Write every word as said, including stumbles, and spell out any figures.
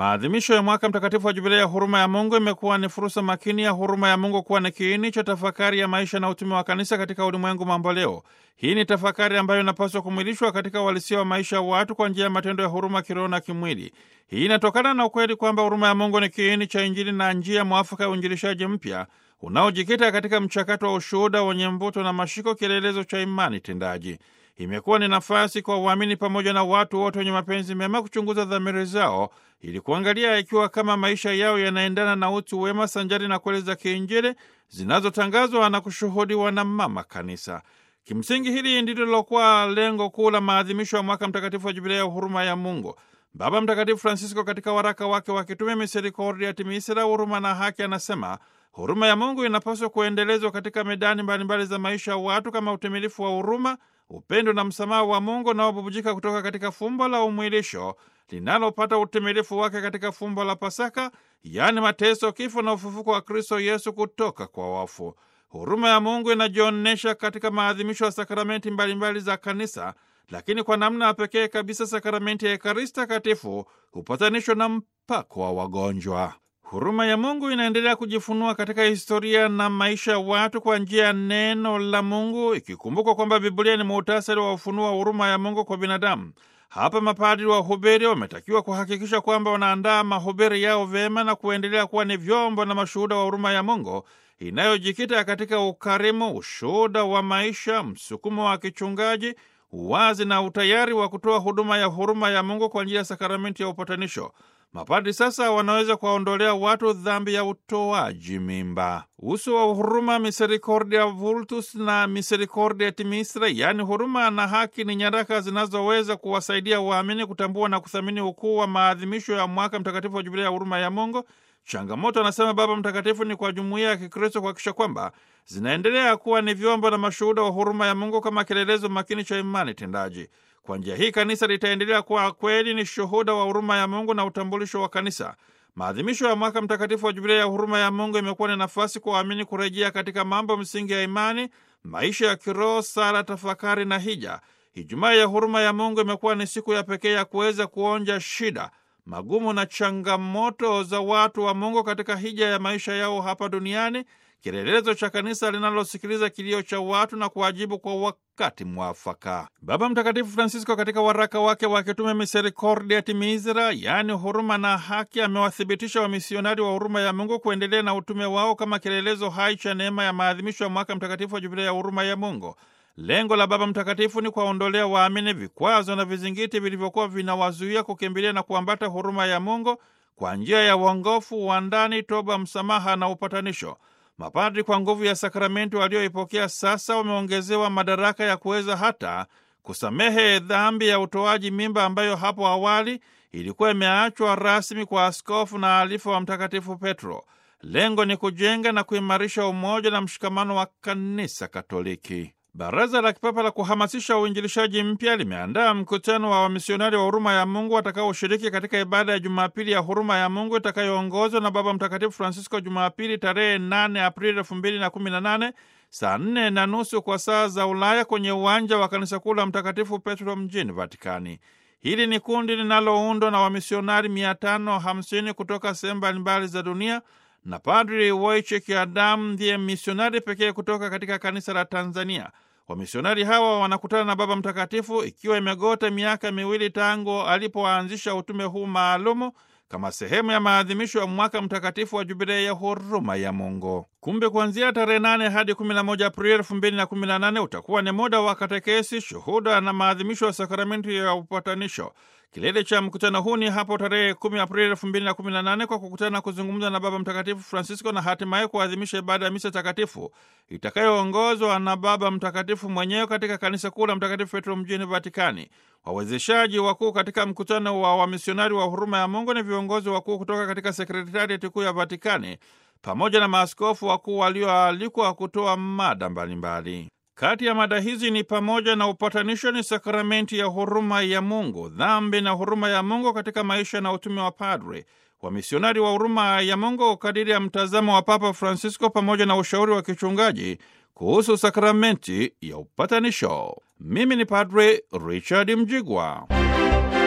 Maadhimisho ya mwaka mtakatifu wa Jubilei ya huruma ya Mungu imekuwa ni fursa makini ya huruma ya Mungu kuwa ni kiini cha tafakari ya maisha na utume wa kanisa katika ulimwengu mamboleo. Hii ni tafakari ambayo inapaswa kumwilishwa katika uhalisia wa maisha ya watu kwa njia ya matendo ya huruma kiroho na kimwili. Hii inatokana na ukweli kwamba huruma ya Mungu ni kiini cha Injili na njia mwafaka ya uinjilishaji mpya unaojikita katika mchakato wa ushuhuda wenye mvuto na mashiko, kielelezo cha imani tendaji. Imekuwa ni nafasi kwa waamini pamoja na watu wote wenye mapenzi mema kuchunguza dhamiri zao ili kuangalia ikiwa kama maisha yao yanaendana na utu wema sanjari na kweli za kiinjili zinazotangazwa na kushuhudiwa na mama kanisa. Kimsingi hili ndilo lilokuwa lengo kuu la maadhimisho ya mwaka mtakatifu wa Jubilei ya huruma ya Mungu. Baba Mtakatifu Francisco katika waraka wake wa kitume Misericordiae Misera, huruma na haki, anasema huruma ya Mungu inapaswa kuendelezwa katika medani mbalimbali za maisha ya watu kama utimilifu wa huruma, upendo na msamaha wa Mungu unaobubujika kutoka katika fumbo la umwilisho linalopata utimilifu wake katika fumbo la Pasaka, yaani mateso, kifo na ufufuko wa Kristo Yesu kutoka kwa wafu. Huruma ya Mungu inajionyesha katika maadhimisho ya sakramenti mbalimbali za kanisa, lakini kwa namna pekee kabisa sakramenti ya Ekaristi Takatifu, upatanisho na mpako wa wagonjwa. Huruma ya Mungu inaendelea kujifunua katika historia na maisha ya watu kwa njia ya neno la Mungu, ikikumbukwa kwamba Biblia ni muhtasari wa ufunuo wa huruma ya Mungu kwa binadamu. Hapa mapadri wa huberi wametakiwa kuhakikisha kwamba wanaandaa mahubiri yao vyema na kuendelea kuwa ni vyombo na mashuhuda wa huruma ya Mungu inayojikita katika ukarimu, ushuhuda wa maisha, msukumo wa kichungaji, uwazi na utayari wa kutoa huduma ya huruma ya Mungu kwa njia ya sakramenti ya upatanisho. Mapadri sasa wanaweza kuwaondolea watu dhambi ya utoaji mimba. Uso wa huruma, Misericordia Vultus na Misericordia Misera, yaani huruma na haki, ni nyaraka zinazoweza kuwasaidia waamini kutambua na kuthamini ukuu wa maadhimisho ya mwaka mtakatifu wa Jubilei ya huruma ya Mungu. Changamoto, anasema Baba Mtakatifu, ni kwa jumuiya ya Kikristo kuhakikisha kwamba zinaendelea kuwa ni vyombo na mashuhuda wa huruma ya Mungu kama kielelezo makini cha imani tendaji. Kwa njia hii kanisa litaendelea kuwa kweli ni shuhuda wa huruma ya Mungu na utambulisho wa kanisa. Maadhimisho ya mwaka mtakatifu wa Jubilei ya huruma ya Mungu imekuwa ni nafasi kwa waamini kurejea katika mambo msingi ya imani, maisha ya kiroho, sala, tafakari na hija. Ijumaa ya huruma ya Mungu imekuwa ni siku ya pekee ya kuweza kuonja shida, magumu na changamoto za watu wa Mungu katika hija ya maisha yao hapa duniani, kielelezo cha kanisa linalosikiliza kilio cha watu na kuwajibu kwa wakati mwafaka. Baba Mtakatifu Francisco katika waraka wake wa kitume Misericordiae Misera, yaani huruma na haki, amewathibitisha wamisionari wa huruma ya Mungu kuendelea na utume wao kama kielelezo hai cha neema ya maadhimisho ya mwaka mtakatifu wa Jubilei ya huruma ya Mungu. Lengo la Baba Mtakatifu ni kuwaondolea waamini vikwazo na vizingiti vilivyokuwa vinawazuia kukimbilia na kuambata huruma ya Mungu kwa njia ya uongofu wa ndani, toba, msamaha na upatanisho. Mapadri kwa nguvu ya sakramenti walioipokea sasa wameongezewa madaraka ya kuweza hata kusamehe dhambi ya utoaji mimba ambayo hapo awali ilikuwa imeachwa rasmi kwa askofu na alifa wa Mtakatifu Petro. Lengo ni kujenga na kuimarisha umoja na mshikamano wa Kanisa Katoliki. Baraza la Kipapa la kuhamasisha uinjilishaji mpya limeandaa mkutano wa wamisionari wa huruma ya Mungu watakaoshiriki katika ibada ya Jumapili ya huruma ya Mungu itakayoongozwa na Baba Mtakatifu Francisco Jumapili tarehe nane Aprili elfu mbili na kumi na nane saa nne na nusu kwa saa za Ulaya kwenye uwanja wa kanisa kuu la Mtakatifu Petro mjini Vatikani. Hili ni kundi linaloundwa na wamisionari mia tano hamsini kutoka sehemu mbalimbali za dunia, na Padri Wojciech Adam ndiye misionari pekee kutoka katika kanisa la Tanzania. Wamisionari hawa wanakutana na Baba Mtakatifu ikiwa imegota miaka miwili tangu alipoanzisha utume huu maalumu kama sehemu ya maadhimisho ya mwaka mtakatifu wa Jubilei ya huruma ya Mungu. Kumbe kuanzia tarehe nane hadi kumi na moja Aprili elfu mbili na kumi na nane utakuwa ni muda wa katekesi, shuhuda na maadhimisho ya sakramenti ya upatanisho. Kilele cha mkutano huu ni hapo tarehe kumi Aprili elfu mbili na kumi na nane kwa kukutana na kuzungumza na Baba Mtakatifu Francisco na hatimaye kuadhimisha ibada ya misa takatifu itakayoongozwa na Baba Mtakatifu mwenyewe katika kanisa kuu la Mtakatifu Petro mjini Vatikani. Wawezeshaji wakuu katika mkutano wa wamisionari wa huruma ya Mungu ni viongozi wakuu kutoka katika sekretariati kuu ya Vatikani pamoja na maaskofu wakuu walioalikwa kutoa mada mbalimbali. Kati ya mada hizi ni pamoja na upatanisho ni sakramenti ya huruma ya Mungu, dhambi na huruma ya Mungu katika maisha na utume wa padre, wamisionari wa huruma ya Mungu kadiri ya mtazamo wa Papa Francisco, pamoja na ushauri wa kichungaji kuhusu sakramenti ya upatanisho. Mimi ni Padre Richard Mjigwa.